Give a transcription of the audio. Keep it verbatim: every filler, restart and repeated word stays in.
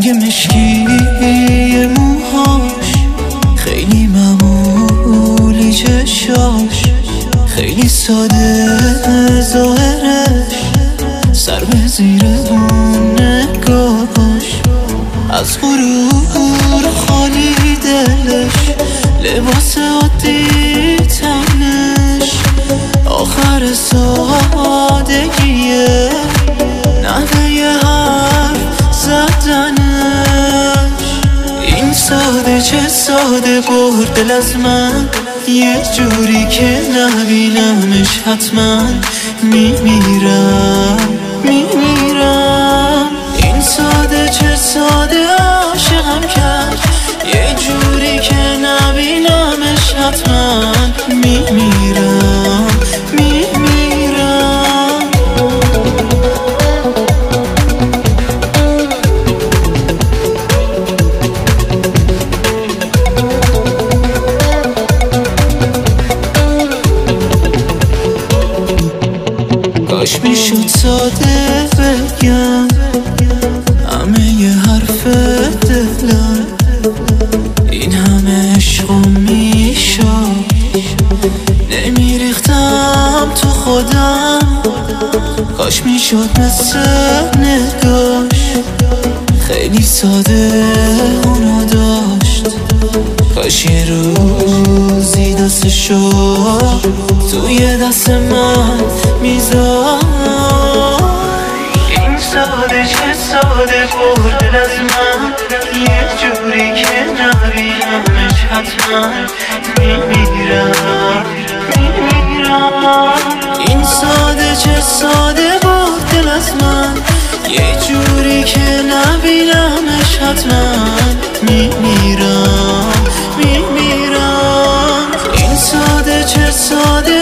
رنگ مشکی موهاش، خیلی معمولی چشاش، خیلی ساده ظاهرش، سر به زیر اون نگاهش، از غرور خالی دلش، لباس عادی تنش، آخر سادگیه نحوه حرف زدنش. این ساده چه ساده برد دل از من، یه جوری که نبینمش حتما میمیرم میمیرم. این ساده چه ساده عاشقم کرد، یه جوری که نبینمش حتما میمیرم میمیرم. کاش میشد ساده بگم همه ی حرف دلم، این همه عشقم میشد نمیریختم تو خودم. کاش میشد مثل نگاش، خیلی ساده اونو داشت. کاش یه روزی دستشو توی دست من میذاشت. این ساده چه ساده برد دل از من، یه جوری که نبینمش حتما میمیرم میمیرم. این ساده چه ساده برد دل از من، یه جوری که نبینمش حتما میمیرم میمیرم. این ساده چه ساده